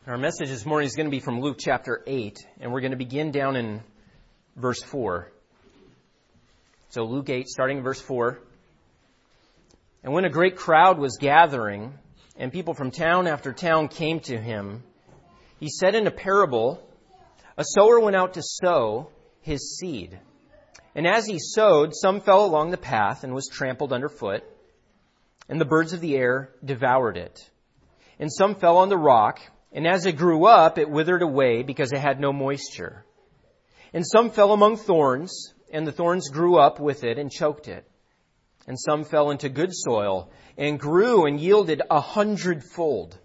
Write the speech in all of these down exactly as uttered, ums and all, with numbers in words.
Our message this morning is going to be from Luke chapter eight, and we're going to begin down in verse four. So Luke eight, starting in verse four. And when a great crowd was gathering, and people from town after town came to him, he said in a parable, a sower went out to sow his seed. And as he sowed, some fell along the path and was trampled underfoot, and the birds of the air devoured it. And some fell on the rock, and as it grew up, it withered away because it had no moisture. And some fell among thorns, and the thorns grew up with it and choked it. And some fell into good soil, and grew and yielded a hundredfold.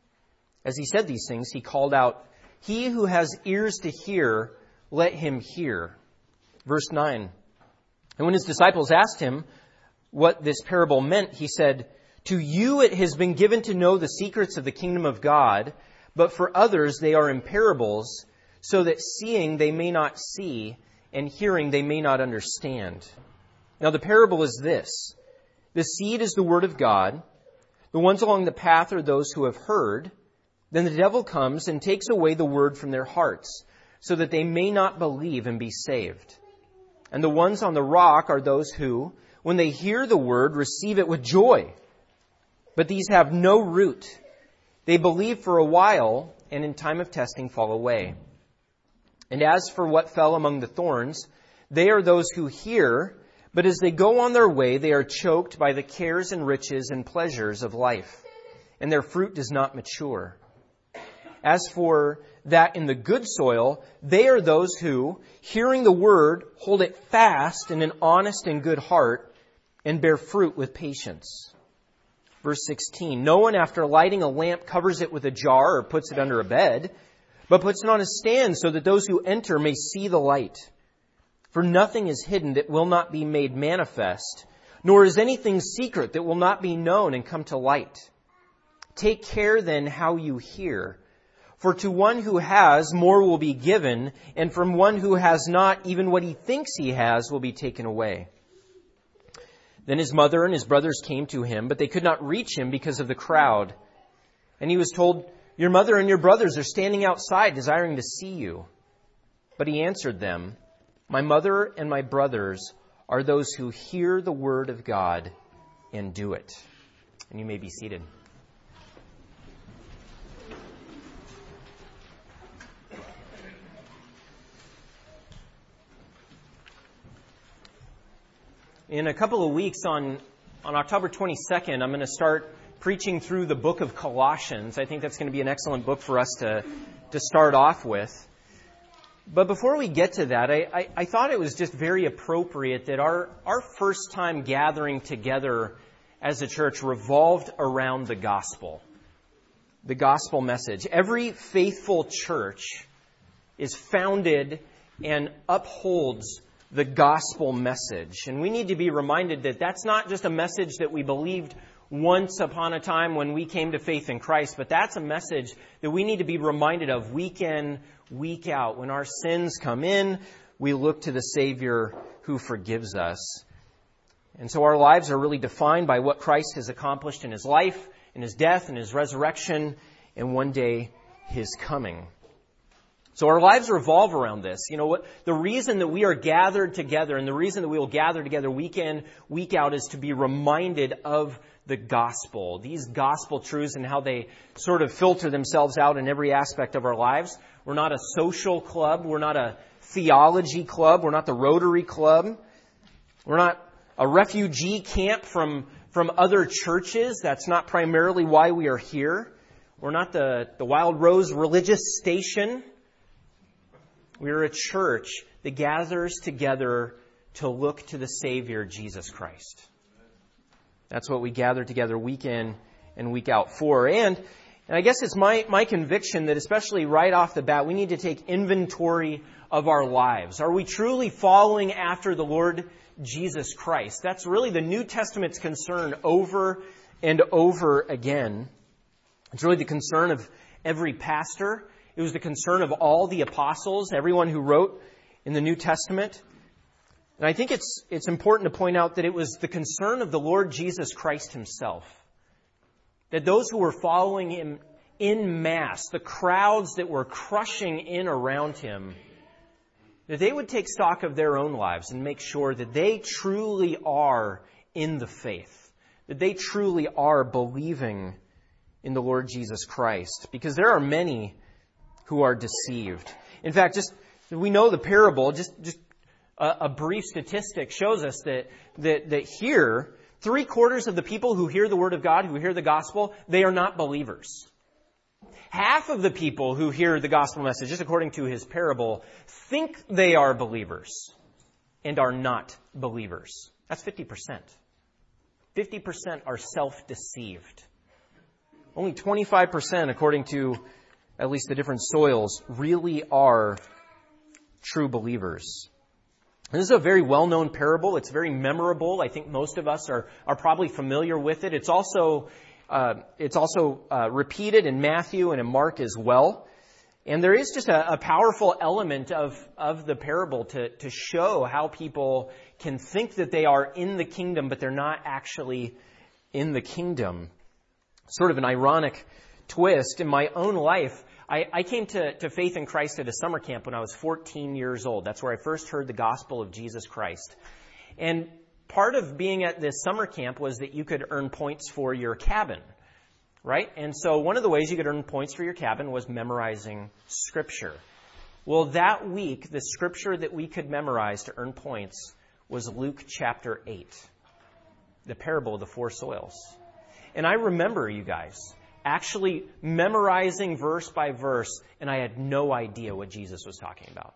As he said these things, he called out, "He who has ears to hear, let him hear." Verse nine. And when his disciples asked him what this parable meant, he said, "To you it has been given to know the secrets of the kingdom of God, but for others they are in parables, so that seeing they may not see, and hearing they may not understand." Now the parable is this. The seed is the word of God. The ones along the path are those who have heard. Then the devil comes and takes away the word from their hearts, so that they may not believe and be saved. And the ones on the rock are those who, when they hear the word, receive it with joy. But these have no root. They believe for a while, and in time of testing fall away. And as for what fell among the thorns, they are those who hear, but as they go on their way, they are choked by the cares and riches and pleasures of life, and their fruit does not mature. As for that in the good soil, they are those who, hearing the word, hold it fast in an honest and good heart, and bear fruit with patience. Verse sixteen, no one after lighting a lamp covers it with a jar or puts it under a bed, but puts it on a stand so that those who enter may see the light. For nothing is hidden that will not be made manifest, nor is anything secret that will not be known and come to light. Take care then how you hear. For to one who has, more will be given, and from one who has not, even what he thinks he has will be taken away. Then his mother and his brothers came to him, but they could not reach him because of the crowd. And he was told, "Your mother and your brothers are standing outside, desiring to see you." But he answered them, "My mother and my brothers are those who hear the word of God and do it." And you may be seated. In a couple of weeks, on, on October twenty-second, I'm going to start preaching through the book of Colossians. I think that's going to be an excellent book for us to, to start off with. But before we get to that, I, I, I thought it was just very appropriate that our, our first time gathering together as a church revolved around the gospel, the gospel message. Every faithful church is founded and upholds the gospel message. And we need to be reminded that that's not just a message that we believed once upon a time when we came to faith in Christ, but that's a message that we need to be reminded of week in, week out. When our sins come in, we look to the Savior who forgives us. And so our lives are really defined by what Christ has accomplished in His life, in His death, in His resurrection, and one day His coming. So our lives revolve around this. You know what? The reason that we are gathered together and the reason that we will gather together week in, week out is to be reminded of the gospel. These gospel truths and how they sort of filter themselves out in every aspect of our lives. We're not a social club. We're not a theology club. We're not the Rotary Club. We're not a refugee camp from, from other churches. That's not primarily why we are here. We're not the, the Wild Rose Religious Station. We are a church that gathers together to look to the Savior, Jesus Christ. That's what we gather together week in and week out for. And, and I guess it's my, my conviction that especially right off the bat, we need to take inventory of our lives. Are we truly following after the Lord Jesus Christ? That's really the New Testament's concern over and over again. It's really the concern of every pastor. It was the concern of all the apostles, everyone who wrote in the New Testament. And I think it's it's important to point out that it was the concern of the Lord Jesus Christ Himself. That those who were following Him in mass, the crowds that were crushing in around him, that they would take stock of their own lives and make sure that they truly are in the faith, that they truly are believing in the Lord Jesus Christ, because there are many who are deceived. In fact, just we know the parable, just, just a, a brief statistic shows us that, that, that here, three quarters of the people who hear the word of God, who hear the gospel, they are not believers. Half of the people who hear the gospel message, just according to his parable, think they are believers and are not believers. That's fifty percent. fifty percent are self-deceived. Only twenty-five percent, according to at least the different soils, really are true believers. This is a very well-known parable. It's very memorable. I think most of us are, are probably familiar with it. It's also Uh, it's also uh, repeated in Matthew and in Mark as well. And there is just a, a powerful element of, of the parable to, to show how people can think that they are in the kingdom, but they're not actually in the kingdom. Sort of an ironic twist. In my own life, I, I came to, to faith in Christ at a summer camp when I was fourteen years old. That's where I first heard the gospel of Jesus Christ. And part of being at this summer camp was that you could earn points for your cabin, right? And so one of the ways you could earn points for your cabin was memorizing Scripture. Well, that week, the Scripture that we could memorize to earn points was Luke chapter eight, the parable of the four soils. And I remember, you guys, actually memorizing verse by verse, and I had no idea what Jesus was talking about,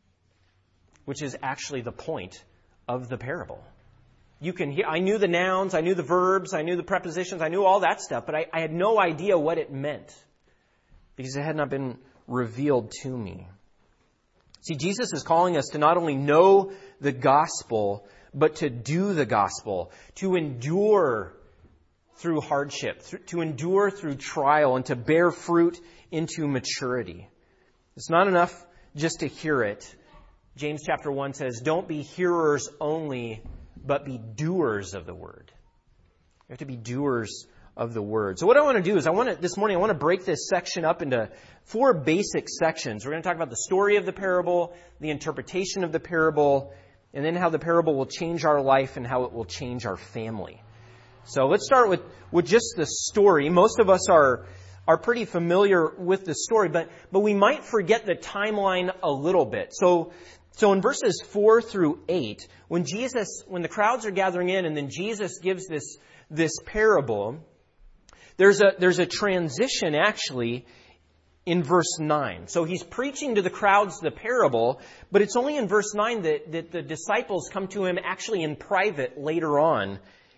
which is actually the point of the parable. You can hear, I knew the nouns, I knew the verbs, I knew the prepositions, I knew all that stuff, but I, I had no idea what it meant because it had not been revealed to me. See, Jesus is calling us to not only know the gospel, but to do the gospel, to endure through hardship, to endure through trial, and to bear fruit into maturity. It's not enough just to hear it. James chapter one says, don't be hearers only, but be doers of the word. You have to be doers of the word. So what I want to do is I want to, this morning, I want to break this section up into four basic sections. We're going to talk about the story of the parable, the interpretation of the parable, and then how the parable will change our life and how it will change our family. So let's start with, with just the story. Most of us are, are pretty familiar with the story, but, but we might forget the timeline a little bit. So, so in verses four through eight, when Jesus, when the crowds are gathering in and then Jesus gives this, this parable, there's a, there's a transition actually in verse nine. So he's preaching to the crowds the parable, but it's only in verse nine that, that the disciples come to him actually in private later on.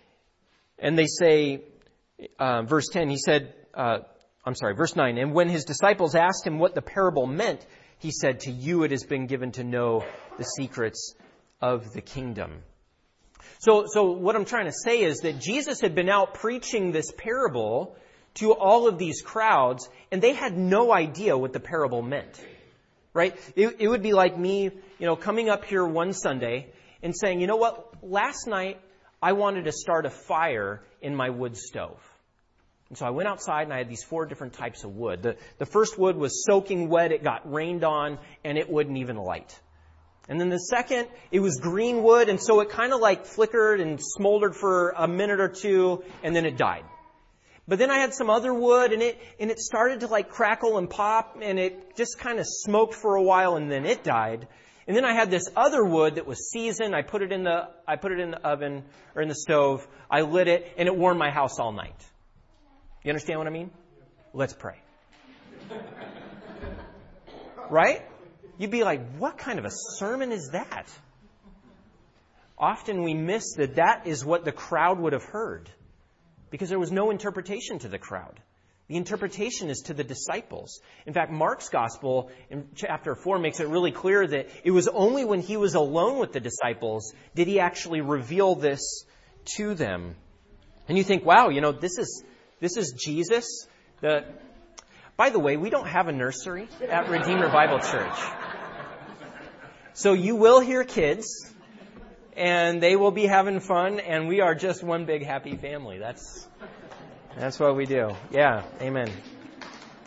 And they say, uh, verse ten, he said, uh, I'm sorry, verse nine, and when his disciples asked him what the parable meant, he said, to you it has been given to know the secrets of the kingdom. So, so what I'm trying to say is that Jesus had been out preaching this parable to all of these crowds, and they had no idea what the parable meant, right? It, it would be like me, you know, coming up here one Sunday and saying, you know what, last night I wanted to start a fire in my wood stove. And so I went outside and I had these four different types of wood. The, the first wood was soaking wet, it got rained on, and it wouldn't even light. And then the second, it was green wood, and so it kind of like flickered and smoldered for a minute or two, and then it died. But then I had some other wood, and it and it started to like crackle and pop, and it just kind of smoked for a while, and then it died. And then I had this other wood that was seasoned. I put it in the I put it in the oven or in the stove. I lit it, and it warmed my house all night. You understand what I mean? Let's pray. Right? You'd be like, what kind of a sermon is that? Often we miss that that is what the crowd would have heard, because there was no interpretation to the crowd. The interpretation is to the disciples. In fact, Mark's gospel in chapter four makes it really clear that it was only when he was alone with the disciples did he actually reveal this to them. And you think, wow, you know, this is this is Jesus. The, by the way, we don't have a nursery at Redeemer Bible Church. So you will hear kids, and they will be having fun, and we are just one big happy family. That's... That's what we do. Yeah, amen.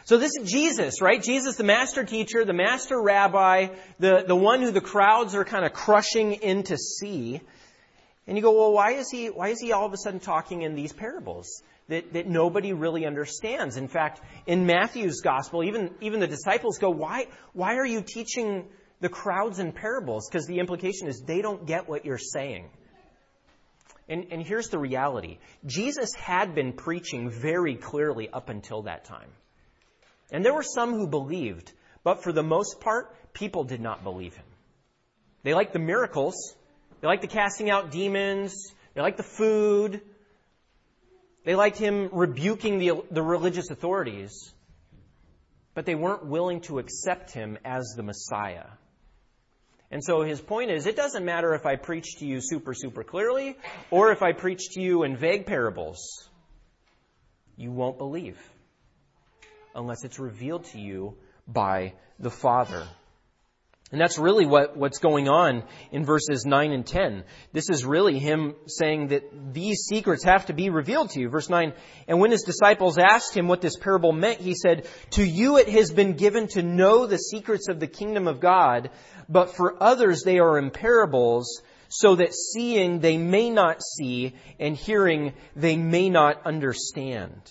So this is Jesus, right? Jesus, the master teacher, the master rabbi, the, the one who the crowds are kind of crushing in to see. And you go, well, why is he, why is he all of a sudden talking in these parables that, that nobody really understands? In fact, in Matthew's gospel, even, even the disciples go, why, why are you teaching the crowds in parables? Because the implication is they don't get what you're saying. And, and here's the reality. Jesus had been preaching very clearly up until that time. And there were some who believed, but for the most part, people did not believe him. They liked the miracles. They liked the casting out demons. They liked the food. They liked him rebuking the, the religious authorities. But they weren't willing to accept him as the Messiah. And so his point is, it doesn't matter if I preach to you super, super clearly, or if I preach to you in vague parables. You won't believe unless it's revealed to you by the Father. And that's really what, what's going on in verses nine and ten. This is really him saying that these secrets have to be revealed to you. Verse nine, and when his disciples asked him what this parable meant, he said, to you it has been given to know the secrets of the kingdom of God, but for others they are in parables, so that seeing they may not see, and hearing they may not understand.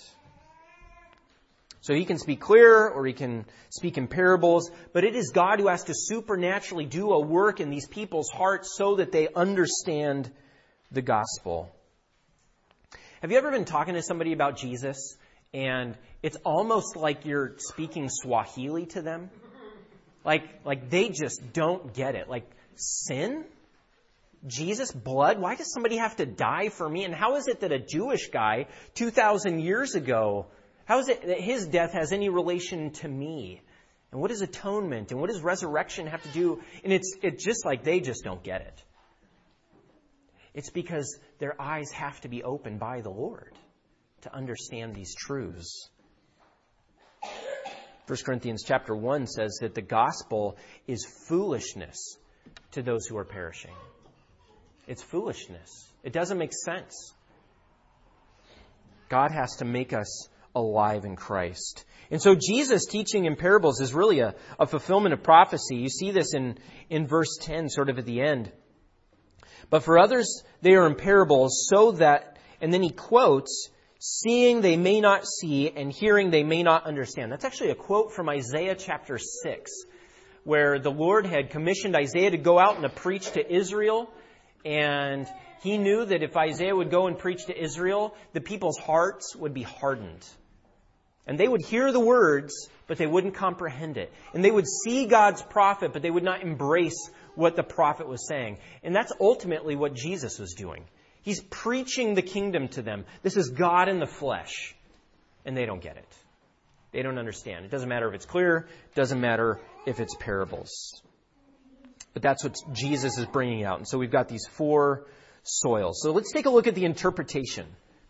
So he can speak clear, or he can speak in parables, but it is God who has to supernaturally do a work in these people's hearts so that they understand the gospel. Have you ever been talking to somebody about Jesus, and it's almost like you're speaking Swahili to them? Like, like they just don't get it. Like, sin? Jesus, blood? Why does somebody have to die for me? And how is it that a Jewish guy two thousand years ago, how is it that his death has any relation to me? And what is atonement? And what does resurrection have to do? And it's it's just like they just don't get it. It's because their eyes have to be opened by the Lord to understand these truths. First Corinthians chapter one says that the gospel is foolishness to those who are perishing. It's foolishness. It doesn't make sense. God has to make us alive in Christ. And so Jesus teaching in parables is really a, a fulfillment of prophecy. You see this in, in verse ten, sort of at the end. But for others, they are in parables so that, and then he quotes, seeing they may not see, and hearing they may not understand. That's actually a quote from Isaiah chapter six, where the Lord had commissioned Isaiah to go out and to preach to Israel. And he knew that if Isaiah would go and preach to Israel, the people's hearts would be hardened. And they would hear the words, but they wouldn't comprehend it. And they would see God's prophet, but they would not embrace what the prophet was saying. And that's ultimately what Jesus was doing. He's preaching the kingdom to them. This is God in the flesh. And they don't get it. They don't understand. It doesn't matter if it's clear. It doesn't matter if it's parables. But that's what Jesus is bringing out. And so we've got these four soils. So let's take a look at the interpretation.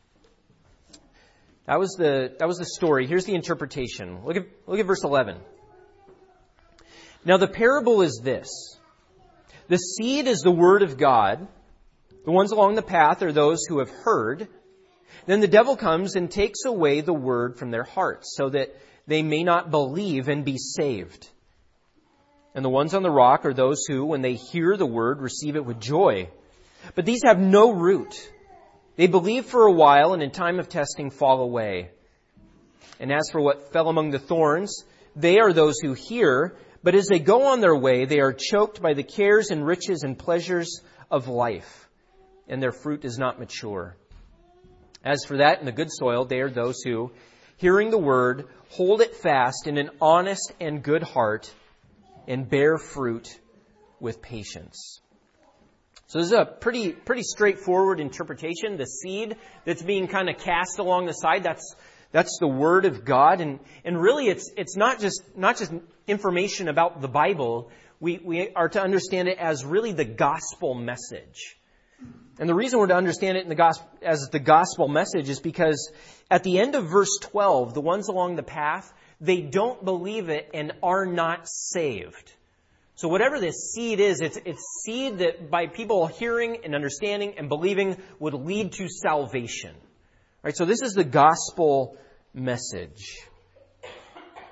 That was the that was the story. Here's the interpretation. Look at look at verse eleven. Now the parable is this. The seed is the word of God. The ones along the path are those who have heard. Then the devil comes and takes away the word from their hearts, so that they may not believe and be saved. And the ones on the rock are those who, when they hear the word, receive it with joy. But these have no root. They believe for a while, and in time of testing fall away. And as for what fell among the thorns, they are those who hear, but as they go on their way, they are choked by the cares and riches and pleasures of life, and their fruit does not mature. As for that in the good soil, they are those who, hearing the word, hold it fast in an honest and good heart, and bear fruit with patience. So this is a pretty pretty straightforward interpretation. The seed that's being kind of cast along the side, that's that's the word of God. And and really it's it's not just not just information about the Bible. We we are to understand it as really the gospel message. And the reason we're to understand it in the gospel as the gospel message is because at the end of verse twelve, the ones along the path, they don't believe it and are not saved. So whatever this seed is, it's it's seed that by people hearing and understanding and believing would lead to salvation. Right? So this is the gospel message.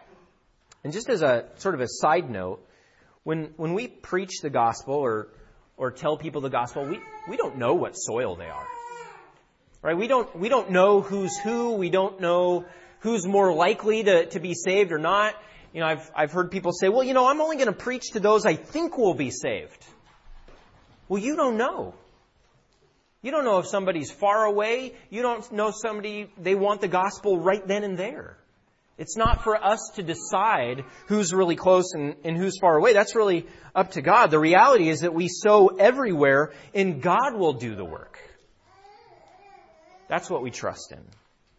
And just as a sort of a side note, when when we preach the gospel or or tell people the gospel, we, we don't know what soil they are. Right? We don't we don't know who's who. We don't know who's more likely to, to be saved or not. You know, I've I've heard people say, well, you know, I'm only going to preach to those I think will be saved. Well, you don't know. You don't know if somebody's far away. You don't know somebody, they want the gospel right then and there. It's not for us to decide who's really close and, and who's far away. That's really up to God. The reality is that we sow everywhere and God will do the work. That's what we trust in.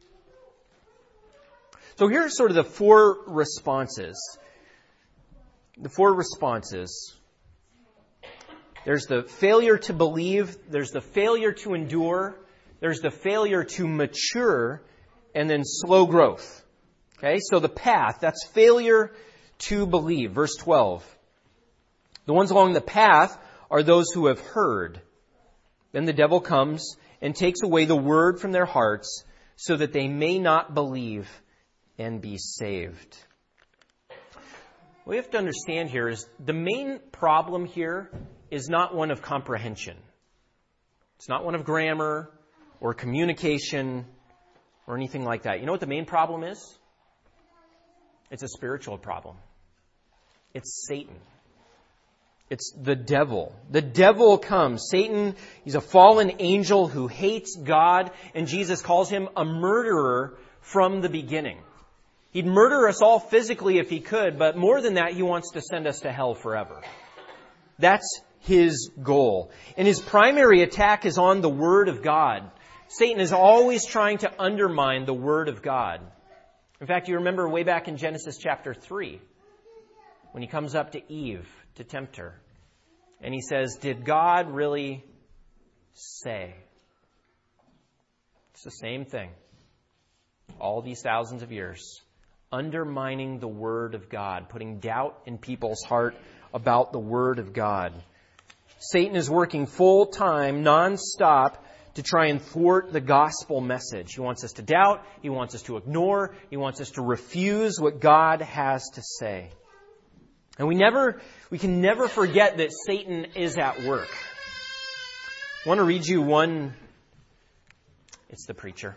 So here are sort of the four responses. The four responses. There's the failure to believe, there's the failure to endure, there's the failure to mature, and then slow growth. Okay, so the path, that's failure to believe. Verse twelve. The ones along the path are those who have heard. Then the devil comes and takes away the word from their hearts so that they may not believe and be saved. What we have to understand here is the main problem here is not one of comprehension. It's not one of grammar or communication or anything like that. You know what the main problem is? It's a spiritual problem. It's Satan. It's the devil. The devil comes. Satan, he's a fallen angel who hates God, and Jesus calls him a murderer from the beginning. He'd murder us all physically if he could, but more than that, he wants to send us to hell forever. That's his goal. And his primary attack is on the Word of God. Satan is always trying to undermine the Word of God. In fact, you remember way back in Genesis chapter three, when he comes up to Eve to tempt her. And he says, did God really say? It's the same thing. All these thousands of years. Undermining the Word of God. Putting doubt in people's heart about the Word of God. Satan is working full-time, non-stop, to try and thwart the gospel message. He wants us to doubt. He wants us to ignore. He wants us to refuse what God has to say. And we never, we can never forget that Satan is at work. I want to read you one. It's the preacher.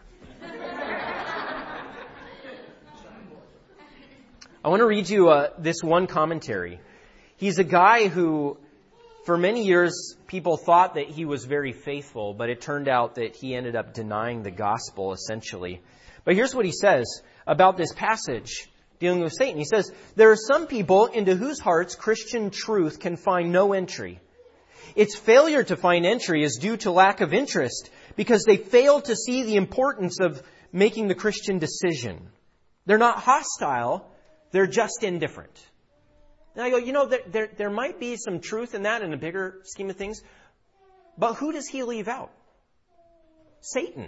I want to read you uh, this one commentary. He's a guy who, for many years, people thought that he was very faithful, but it turned out that he ended up denying the gospel, essentially. But here's what he says about this passage dealing with Satan. He says, there are some people into whose hearts Christian truth can find no entry. Its failure to find entry is due to lack of interest because they fail to see the importance of making the Christian decision. They're not hostile, they're just indifferent. And I go, you know, there, there, there might be some truth in that in a bigger scheme of things, but who does he leave out? Satan.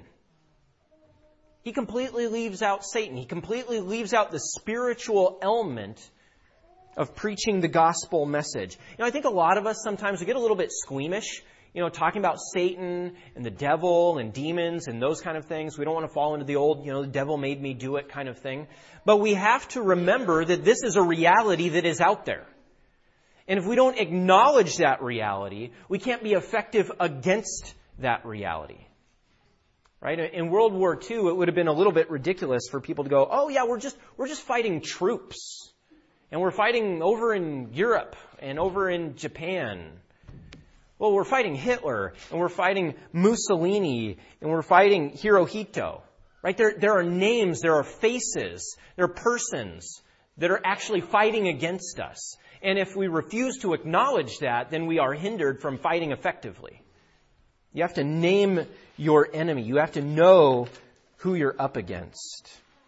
He completely leaves out Satan. He completely leaves out the spiritual element of preaching the gospel message. You know, I think a lot of us sometimes we get a little bit squeamish, you know, talking about Satan and the devil and demons and those kind of things. We don't want to fall into the old, you know, the devil made me do it kind of thing. But we have to remember that this is a reality that is out there. And if we don't acknowledge that reality, we can't be effective against that reality. Right? In World War Two, it would have been a little bit ridiculous for people to go, oh yeah, we're just, we're just fighting troops. And we're fighting over in Europe and over in Japan. Well, we're fighting Hitler and we're fighting Mussolini and we're fighting Hirohito. Right? There, there are names, there are faces, there are persons that are actually fighting against us. And if we refuse to acknowledge that, then we are hindered from fighting effectively. You have to name your enemy. You have to know who you're up against.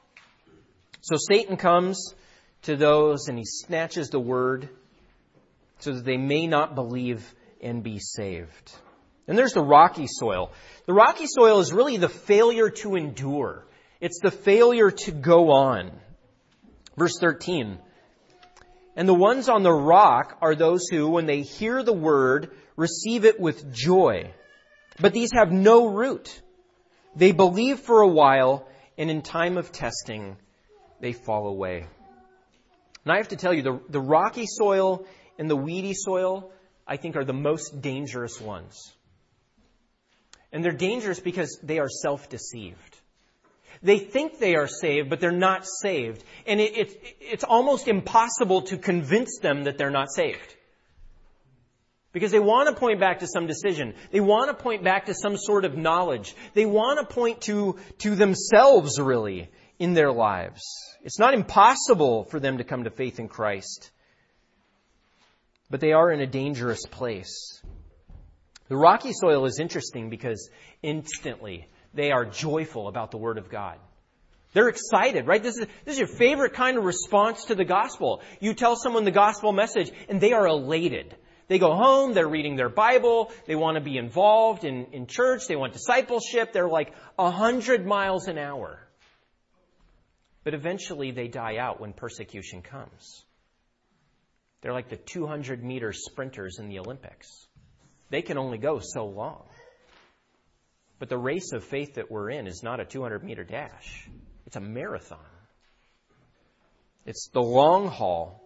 So Satan comes to those and he snatches the word so that they may not believe and be saved. And there's the rocky soil. The rocky soil is really the failure to endure. It's the failure to go on. Verse thirteen. And the ones on the rock are those who, when they hear the word, receive it with joy. But these have no root. They believe for a while, and in time of testing, they fall away. And I have to tell you, the, the rocky soil and the weedy soil, I think, are the most dangerous ones. And they're dangerous because they are self-deceived. They think they are saved, but they're not saved. And it, it, it's almost impossible to convince them that they're not saved. Because they want to point back to some decision. They want to point back to some sort of knowledge. They want to point to, to themselves, really, in their lives. It's not impossible for them to come to faith in Christ. But they are in a dangerous place. The rocky soil is interesting because instantly they are joyful about the Word of God. They're excited, right? This is, this is your favorite kind of response to the gospel. You tell someone the gospel message and they are elated. They go home, they're reading their Bible, they want to be involved in, in church, they want discipleship, they're like a hundred miles an hour. But eventually they die out when persecution comes. They're like the two hundred meter sprinters in the Olympics. They can only go so long. But the race of faith that we're in is not a two hundred meter dash. It's a marathon. It's the long haul.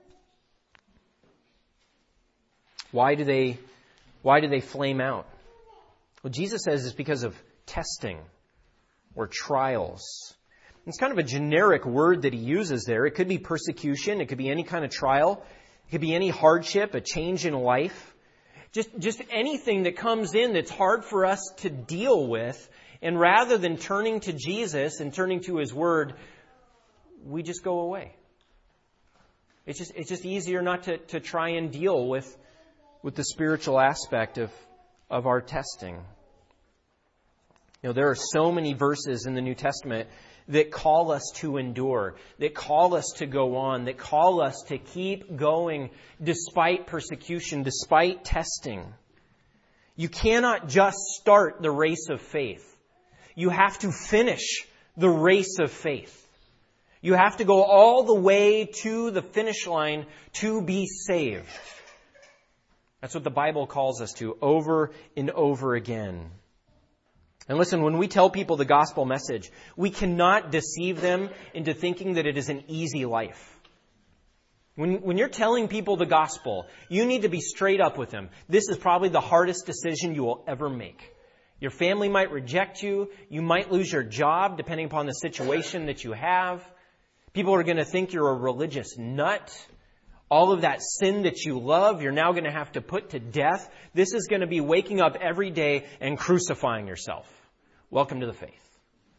Why do they, why do they flame out? Well, Jesus says it's because of testing or trials. It's kind of a generic word that he uses there. It could be persecution. It could be any kind of trial. It could be any hardship, a change in life. Just, just anything that comes in that's hard for us to deal with. And rather than turning to Jesus and turning to His Word, we just go away. It's just, it's just easier not to, to try and deal with with the spiritual aspect of, of our testing. You know, there are so many verses in the New Testament that call us to endure, that call us to go on, that call us to keep going despite persecution, despite testing. You cannot just start the race of faith. You have to finish the race of faith. You have to go all the way to the finish line to be saved. That's what the Bible calls us to over and over again. And listen, when we tell people the gospel message, we cannot deceive them into thinking that it is an easy life. When, when you're telling people the gospel, you need to be straight up with them. This is probably the hardest decision you will ever make. Your family might reject you. You might lose your job depending upon the situation that you have. People are going to think you're a religious nut. All of that sin that you love, you're now going to have to put to death. This is going to be waking up every day and crucifying yourself. Welcome to the faith.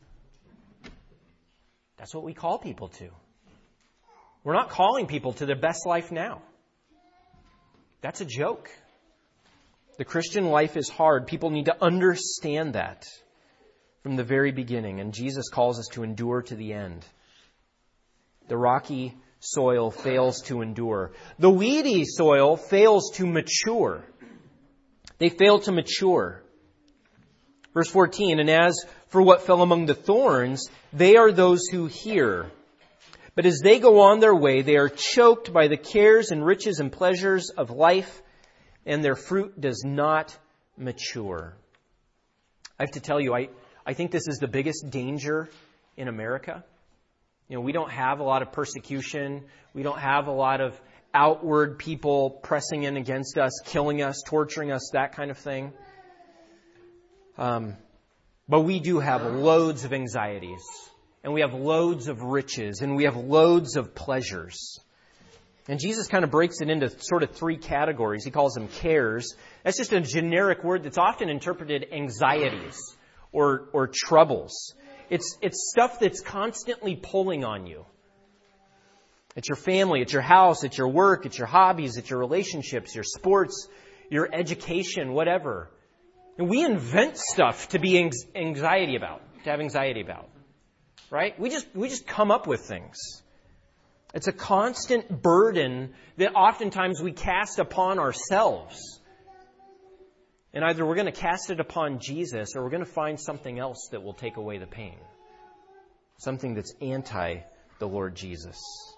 That's what we call people to. We're not calling people to their best life now. That's a joke. The Christian life is hard. People need to understand that from the very beginning. And Jesus calls us to endure to the end. The rocky soil fails to endure. The weedy soil fails to mature. They fail to mature. Verse fourteen, and as for what fell among the thorns, they are those who hear. But as they go on their way, they are choked by the cares and riches and pleasures of life, and their fruit does not mature. I have to tell you, I, I think this is the biggest danger in America. You know, we don't have a lot of persecution. We don't have a lot of outward people pressing in against us, killing us, torturing us, that kind of thing. Um, but we do have loads of anxieties, and we have loads of riches, and we have loads of pleasures. And Jesus kind of breaks it into sort of three categories. He calls them cares. That's just a generic word that's often interpreted anxieties or, or troubles. It's, it's stuff that's constantly pulling on you. It's your family, it's your house, it's your work, it's your hobbies, it's your relationships, your sports, your education, whatever. And we invent stuff to be anxiety about, to have anxiety about. Right? We just, we just come up with things. It's a constant burden that oftentimes we cast upon ourselves. And either we're going to cast it upon Jesus or we're going to find something else that will take away the pain. Something that's anti the Lord Jesus.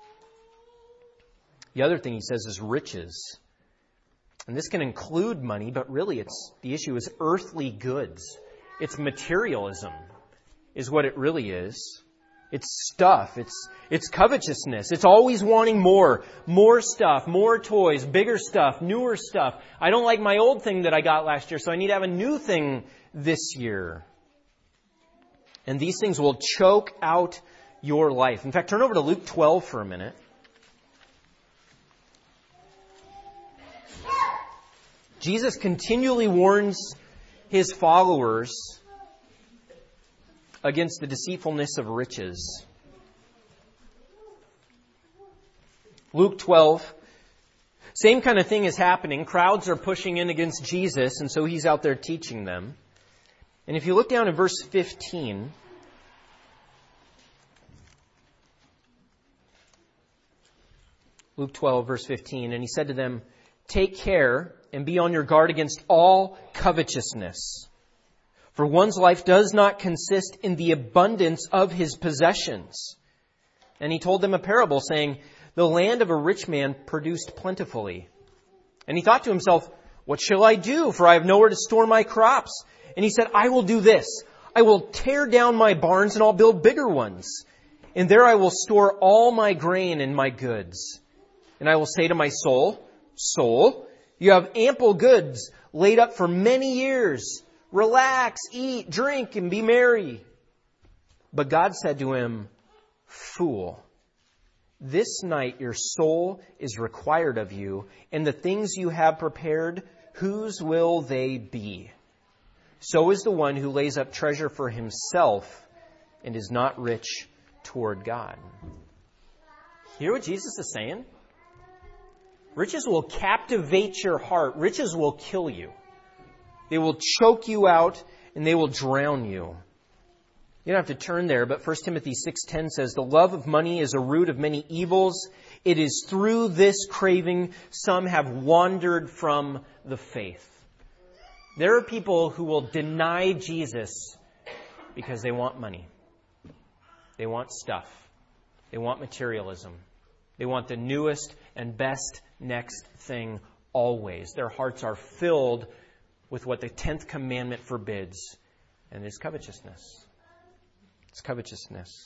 The other thing he says is riches. And this can include money, but really it's the issue is earthly goods. It's materialism is what it really is. It's stuff. It's it's covetousness. It's always wanting more. More stuff, more toys, bigger stuff, newer stuff. I don't like my old thing that I got last year, so I need to have a new thing this year. And these things will choke out your life. In fact, turn over to Luke twelve for a minute. Jesus continually warns his followers against the deceitfulness of riches. Luke twelve, same kind of thing is happening. Crowds are pushing in against Jesus, and so he's out there teaching them. And if you look down at verse fifteen, Luke twelve, verse fifteen, and he said to them, "Take care and be on your guard against all covetousness. For one's life does not consist in the abundance of his possessions." And he told them a parable, saying, "The land of a rich man produced plentifully. And he thought to himself, 'What shall I do? For I have nowhere to store my crops.' And he said, 'I will do this. I will tear down my barns and I'll build bigger ones. And there I will store all my grain and my goods. And I will say to my soul, Soul, you have ample goods laid up for many years. Relax, eat, drink, and be merry.' But God said to him, 'Fool, this night your soul is required of you, and the things you have prepared, whose will they be? So is the one who lays up treasure for himself and is not rich toward God.'" You hear what Jesus is saying? Riches will captivate your heart. Riches will kill you. They will choke you out and they will drown you. You don't have to turn there, but First Timothy six ten says, "The love of money is a root of many evils. It is through this craving some have wandered from the faith." There are people who will deny Jesus because they want money. They want stuff. They want materialism. They want the newest and best next thing always. Their hearts are filled with what the tenth commandment forbids, and it's covetousness. It's covetousness.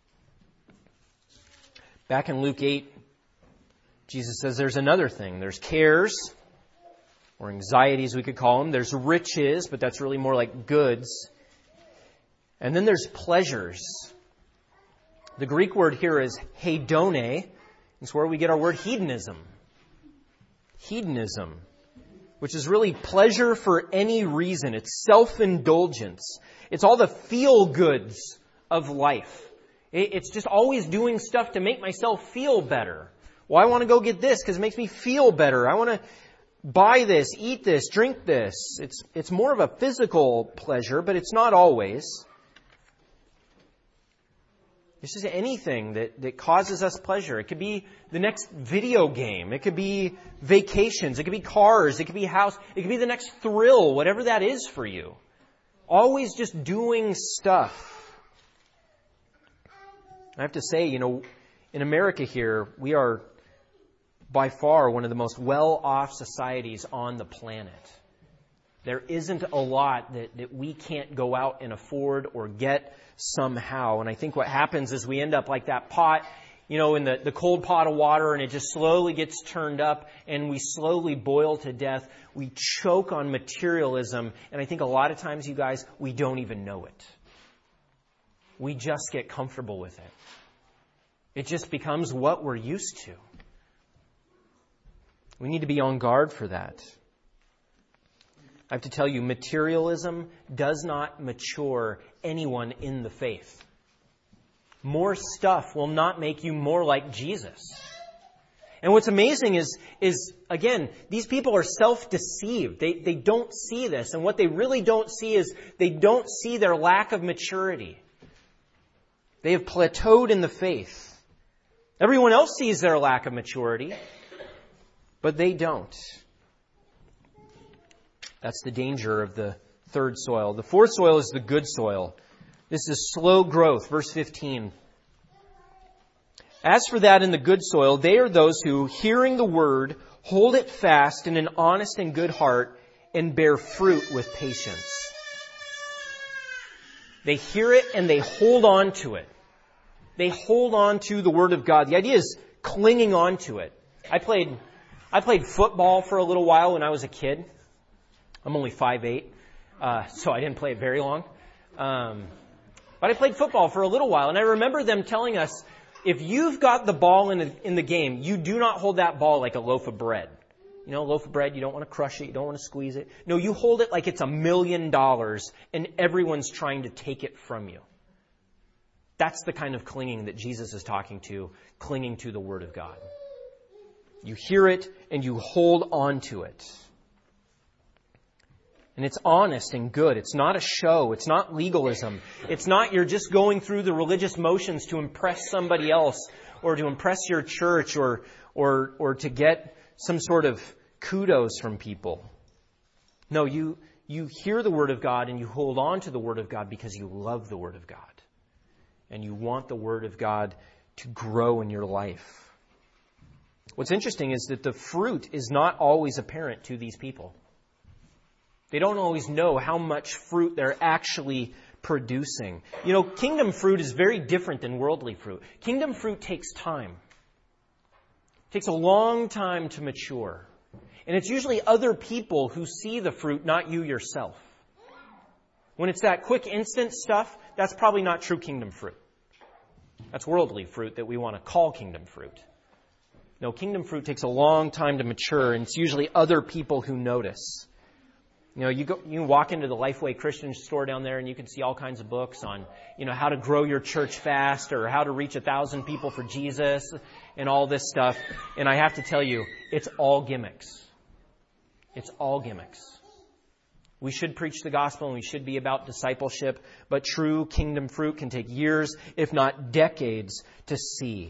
Back in Luke eight, Jesus says there's another thing. There's cares, or anxieties we could call them. There's riches, but that's really more like goods. And then there's pleasures. The Greek word here is hedone. It's where we get our word hedonism. Hedonism, which is really pleasure for any reason. It's self-indulgence. It's all the feel-goods of life. It's just always doing stuff to make myself feel better. Well, I want to go get this because it makes me feel better. I want to buy this, eat this, drink this. It's, it's more of a physical pleasure, but it's not always. This is anything that, that causes us pleasure. It could be the next video game. It could be vacations. It could be cars. It could be a house. It could be the next thrill, whatever that is for you. Always just doing stuff. I have to say, you know, in America here, we are by far one of the most well-off societies on the planet. There isn't a lot that, that we can't go out and afford or get somehow. And I think what happens is we end up like that pot, you know, in the, the cold pot of water, and it just slowly gets turned up and we slowly boil to death. We choke on materialism. And I think a lot of times, you guys, we don't even know it. We just get comfortable with it. It just becomes what we're used to. We need to be on guard for that. I have to tell you, materialism does not mature anyone in the faith. More stuff will not make you more like Jesus. And what's amazing is, is again, these people are self-deceived. They, they don't see this. And what they really don't see is they don't see their lack of maturity. They have plateaued in the faith. Everyone else sees their lack of maturity, but they don't. That's the danger of the third soil. The fourth soil is the good soil. This is slow growth. Verse fifteen. "As for that in the good soil, they are those who, hearing the word, hold it fast in an honest and good heart and bear fruit with patience." They hear it and they hold on to it. They hold on to the Word of God. The idea is clinging on to it. I played, I played football for a little while when I was a kid. I'm only five eight, uh, so I didn't play it very long. Um, but I played football for a little while, and I remember them telling us, if you've got the ball in the, in the game, you do not hold that ball like a loaf of bread. You know, a loaf of bread, you don't want to crush it, you don't want to squeeze it. No, you hold it like it's a million dollars, and everyone's trying to take it from you. That's the kind of clinging that Jesus is talking to, clinging to the Word of God. You hear it and you hold on to it. And it's honest and good. It's not a show. It's not legalism. It's not you're just going through the religious motions to impress somebody else or to impress your church or or or to get some sort of kudos from people. No, you you hear the Word of God and you hold on to the Word of God because you love the Word of God. And you want the Word of God to grow in your life. What's interesting is that the fruit is not always apparent to these people. They don't always know how much fruit they're actually producing. You know, kingdom fruit is very different than worldly fruit. Kingdom fruit takes time. It takes a long time to mature. And it's usually other people who see the fruit, not you yourself. When it's that quick instant stuff, that's probably not true kingdom fruit. That's worldly fruit that we want to call kingdom fruit. No, kingdom fruit takes a long time to mature, and it's usually other people who notice. You know, you go, you can walk into the Lifeway Christian store down there and you can see all kinds of books on, you know, how to grow your church fast or how to reach a thousand people for Jesus and all this stuff. And I have to tell you, it's all gimmicks. It's all gimmicks. We should preach the gospel and we should be about discipleship, but true kingdom fruit can take years, if not decades, to see.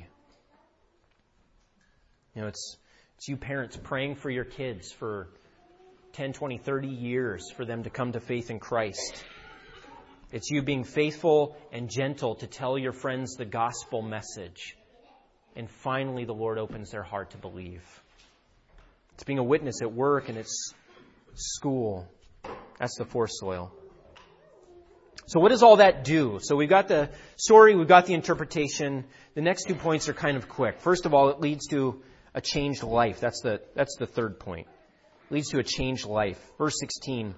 You know, it's, it's you parents praying for your kids for ten, twenty, thirty years for them to come to faith in Christ. It's you being faithful and gentle to tell your friends the gospel message. And finally, the Lord opens their heart to believe. It's being a witness at work and at school. That's the fourth soil. So what does all that do? So we've got the story, we've got the interpretation. The next two points are kind of quick. First of all, it leads to a changed life. That's the, that's the third point. It leads to a changed life. Verse sixteen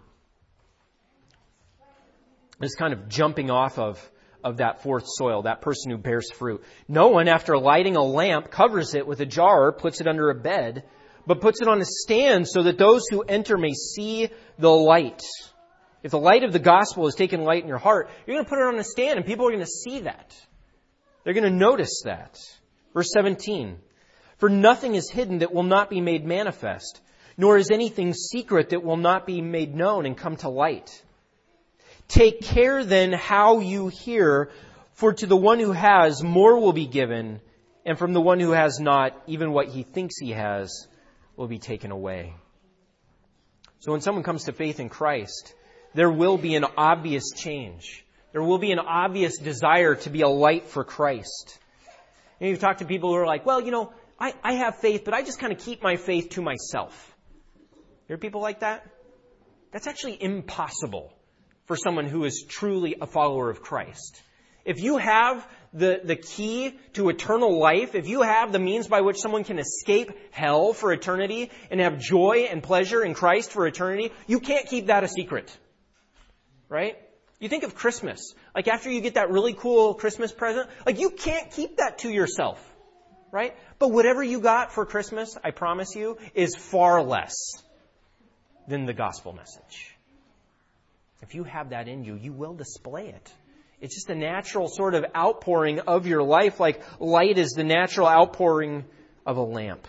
is kind of jumping off of, of that fourth soil, that person who bears fruit. No one, after lighting a lamp, covers it with a jar or puts it under a bed, but puts it on a stand so that those who enter may see the light. If the light of the gospel has taken light in your heart, you're going to put it on a stand and people are going to see that. They're going to notice that. Verse seventeen, for nothing is hidden that will not be made manifest, nor is anything secret that will not be made known and come to light. Take care then how you hear, for to the one who has, more will be given, and from the one who has not, even what he thinks he has will be taken away. So when someone comes to faith in Christ, there will be an obvious change. There will be an obvious desire to be a light for Christ. And you've talked to people who are like, well, you know, I, I have faith, but I just kind of keep my faith to myself. You hear people like that? That's actually impossible for someone who is truly a follower of Christ. If you have the, the key to eternal life, if you have the means by which someone can escape hell for eternity and have joy and pleasure in Christ for eternity, you can't keep that a secret. Right? You think of Christmas. Like after you get that really cool Christmas present, like you can't keep that to yourself. Right? But whatever you got for Christmas, I promise you, is far less than the gospel message. If you have that in you, you will display it. It's just a natural sort of outpouring of your life, like light is the natural outpouring of a lamp.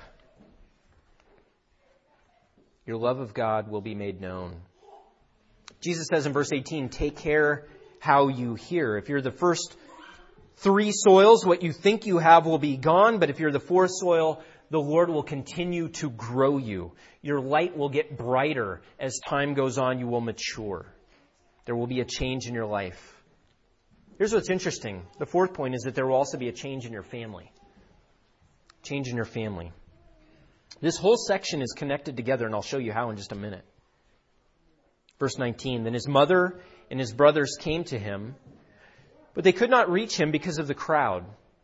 Your love of God will be made known. Jesus says in verse eighteen, take care how you hear. If you're the first three soils, what you think you have will be gone. But if you're the fourth soil, the Lord will continue to grow you. Your light will get brighter as time goes on. You will mature. There will be a change in your life. Here's what's interesting. The fourth point is that there will also be a change in your family. Change in your family. This whole section is connected together, and I'll show you how in just a minute. Verse nineteen, then his mother and his brothers came to him, but they could not reach him because of the crowd.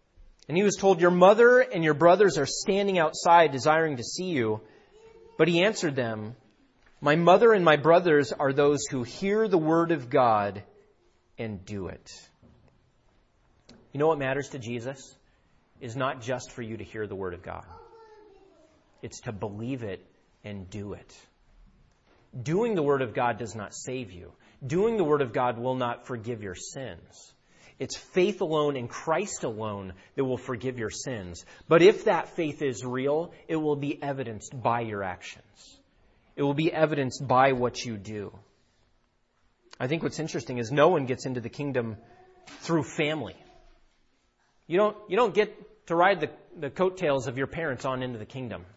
And he was told, your mother and your brothers are standing outside desiring to see you. But he answered them, my mother and my brothers are those who hear the word of God and do it. You know what matters to Jesus is not just for you to hear the word of God. It's to believe it and do it. Doing the word of God does not save you. Doing the word of God will not forgive your sins. It's faith alone in Christ alone that will forgive your sins. But if that faith is real, it will be evidenced by your actions. It will be evidenced by what you do. I think what's interesting is no one gets into the kingdom through family. You don't, you don't get to ride the, the coattails of your parents on into the kingdom.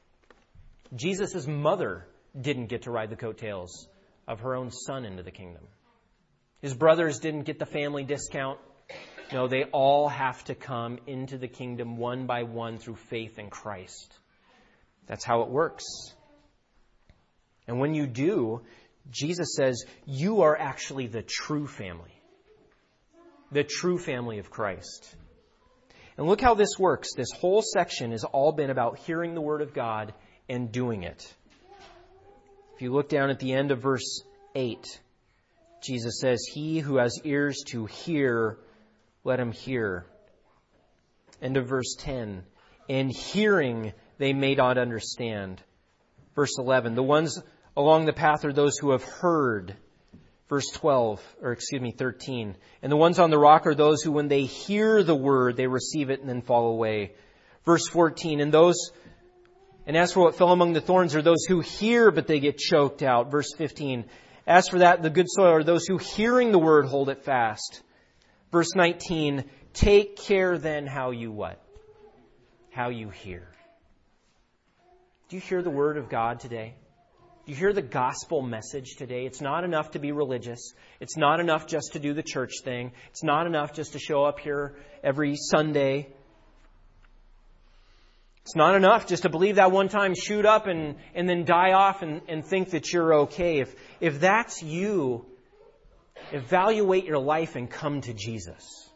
Jesus' mother didn't get to ride the coattails of her own son into the kingdom. His brothers didn't get the family discount. No, they all have to come into the kingdom one by one through faith in Christ. That's how it works. And when you do, Jesus says, you are actually the true family. The true family of Christ. And look how this works. This whole section has all been about hearing the word of God and doing it. If you look down at the end of verse eight, Jesus says, he who has ears to hear, let him hear. End of verse ten, and hearing they may not understand. Verse eleven, the ones along the path are those who have heard. Verse twelve, or excuse me, thirteen. And the ones on the rock are those who, when they hear the word, they receive it and then fall away. Verse fourteen, and those, and as for what fell among the thorns are those who hear, but they get choked out. Verse fifteen, as for that, the good soil are those who, hearing the word, hold it fast. Verse nineteen, take care then how you what? How you hear. Do you hear the word of God today? Do you hear the gospel message today? It's not enough to be religious. It's not enough just to do the church thing. It's not enough just to show up here every Sunday. It's not enough just to believe that one time, shoot up and, and then die off and, and think that you're okay. If, if that's you, evaluate your life and come to Jesus.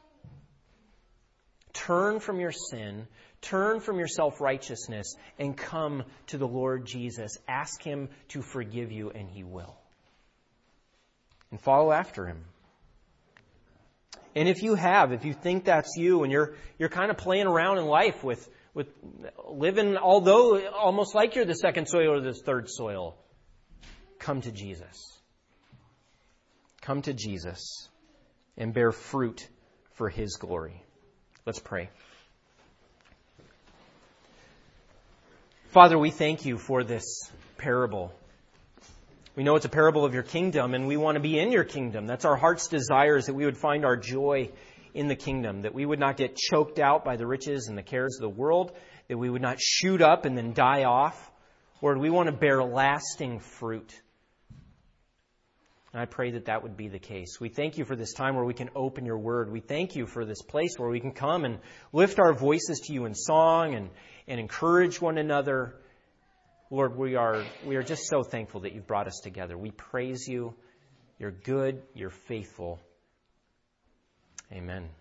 Turn from your sin. Turn from your self-righteousness and come to the Lord Jesus. Ask Him to forgive you, and He will. And follow after Him. And if you have, if you think that's you, and you're you're kind of playing around in life with, with living, although almost like you're the second soil or the third soil, come to Jesus. Come to Jesus and bear fruit for His glory. Let's pray. Father, we thank you for this parable. We know it's a parable of your kingdom, and we want to be in your kingdom. That's our heart's desire, is that we would find our joy in the kingdom, that we would not get choked out by the riches and the cares of the world, that we would not shoot up and then die off. Lord, we want to bear lasting fruit. And I pray that that would be the case. We thank you for this time where we can open your word. We thank you for this place where we can come and lift our voices to you in song and, and encourage one another. Lord, we are we are just so thankful that you've brought us together. We praise you. You're good. You're faithful. Amen.